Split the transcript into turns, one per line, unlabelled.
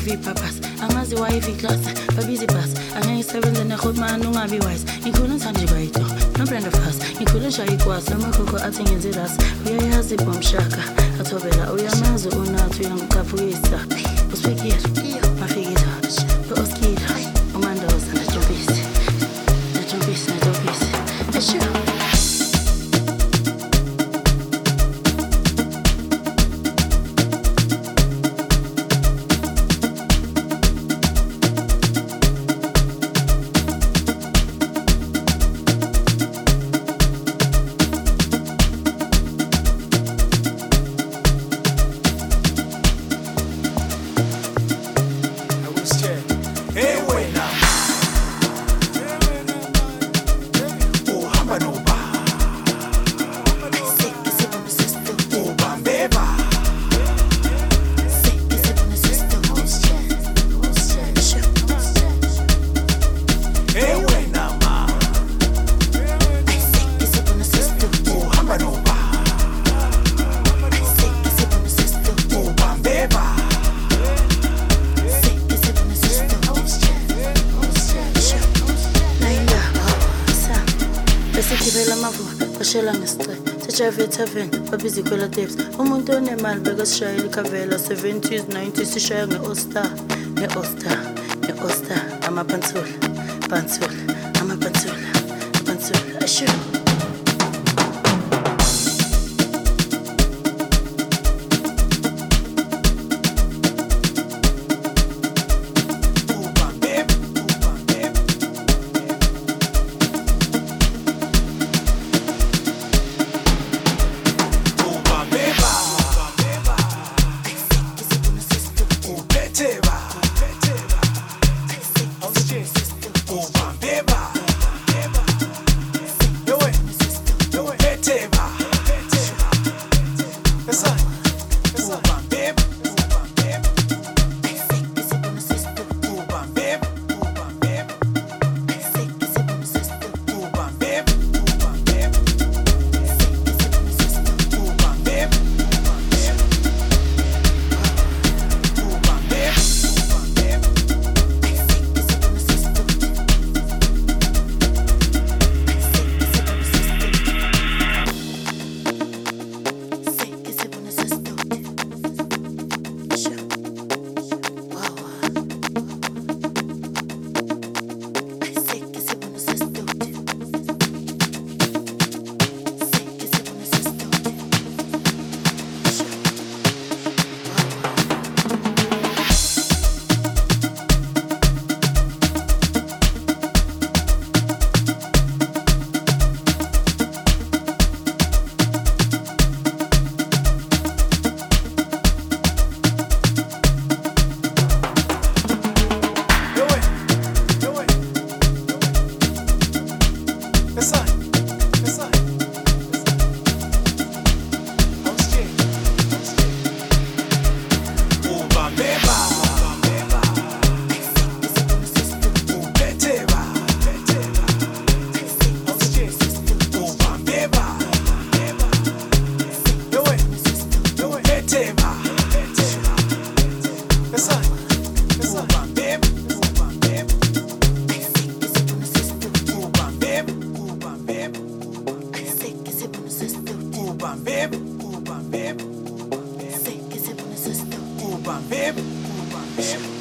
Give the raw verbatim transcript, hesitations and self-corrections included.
V purpose. Angazi wife class, but busy pass. Angay seven and a hot man, no be wise. You couldn't send you right though. No brand of us. You couldn't show you was some cocoa acting in the us. We are has the bomb shaka. At Ovela, we are Mazo Una to young Capuista. Was big here, my figure. But was kid, Omandos and the Jumpis. The Jumpis and the Jumpis. The show. Heaven, but busy quella tapes. Umuntu onemali bekasishayela ikhavela seventies nineties sishaya nge-Oster, nge-Oster, nge-Oster, amapanthula, panthula, amapanthula, panthula, ashu.
Baby,